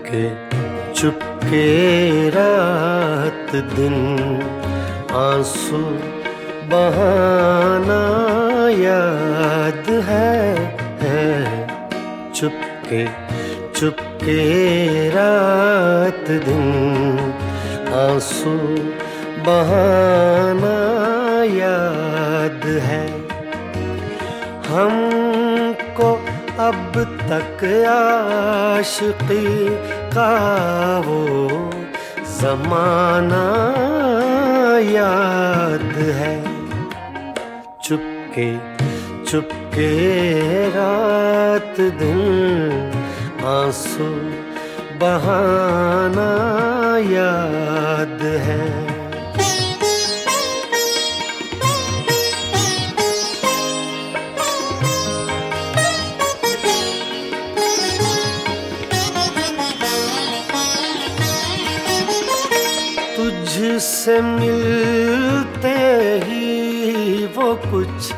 चुपके चुपके रात दिन आंसू बहाना याद है। चुपके चुपके रात दिन आंसू बहाना याद है। हमको अब तक आशिकी का वो ज़माना याद है। चुपके चुपके रात दिन आंसू बहाना याद है। तुझसे मिलते ही वो कुछ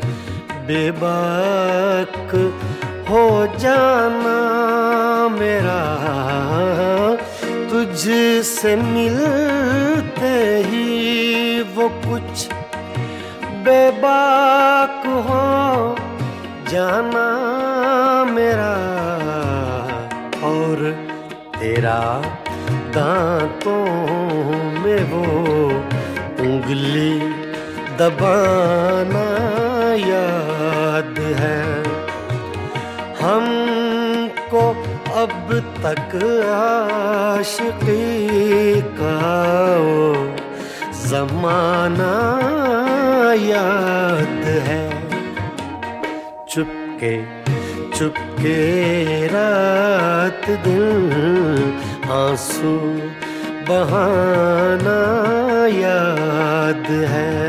बेबाक हो जाना मेरा। तुझसे मिलते ही वो कुछ बेबाक हो जाना मेरा। और तेरा दांतों में वो उंगली दबाना याद है। हमको अब तक आशिकी का वो ज़माना याद है। चुपके चुपके रात दिन आंसू बहाना याद है।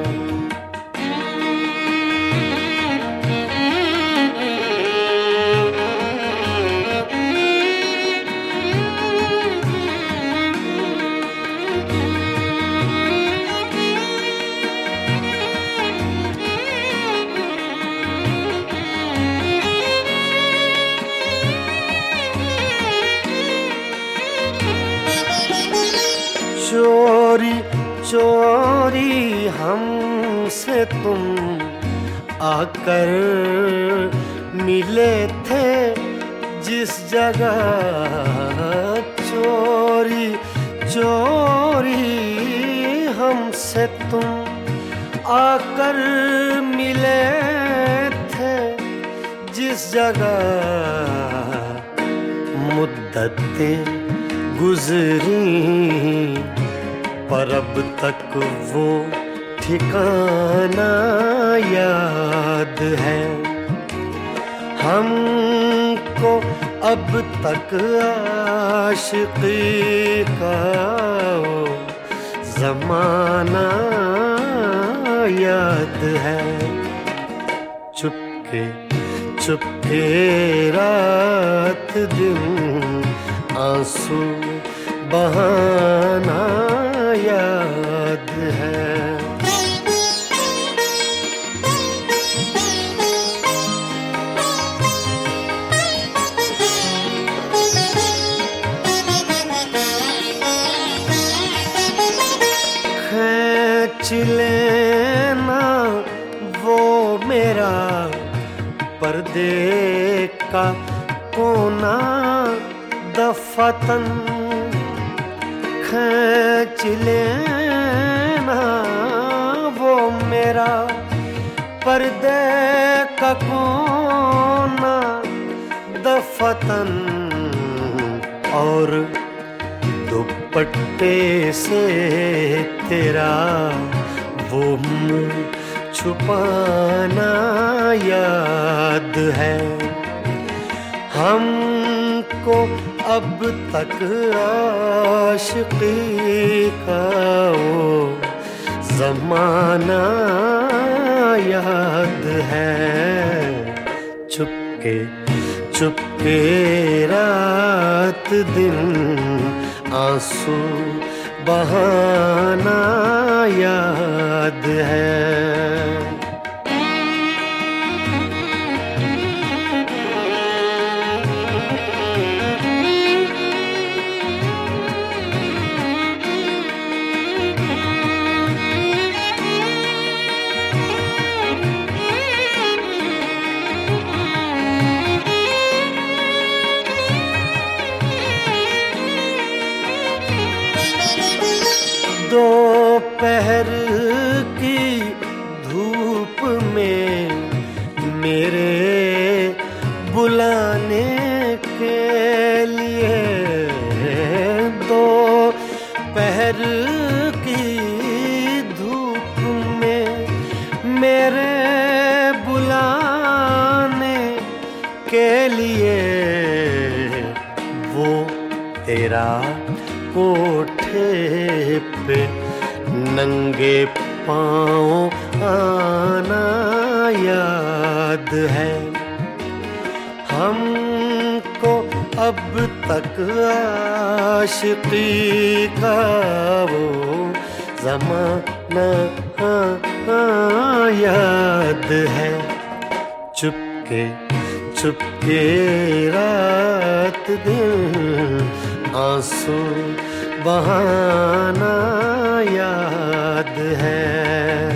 चोरी चोरी हमसे तुम आकर मिले थे जिस जगह। चोरी चोरी हमसे तुम आकर मिले थे जिस जगह। मुद्दतें गुजरी पर अब तक वो ठिकाना याद है। हमको अब तक आशिकी का वो ज़माना याद है। चुपके चुपके रात दिन आंसू बहाना याद है। खींच लेना वो मेरा पर्दे का कोना दफतन। खींच लेना वो मेरा पर्दे का कोना दफतन। और दुपट्टे से तेरा वो मुँह छुपाना याद है। हमको अब तक आशिकी का वो ज़माना याद है। चुपके चुपके रात दिन आंसू बहाना याद है। दोपहर की धूप में मेरे बुलाने के लिए, दोपहर की धूप में मेरे बुलाने के लिए वो तेरा कोठे पे नंगे पाँव आना याद है। हमको अब तक आशिकी का वो ज़माना याद है। चुपके चुपके रात दिन आंसू बहाना याद है।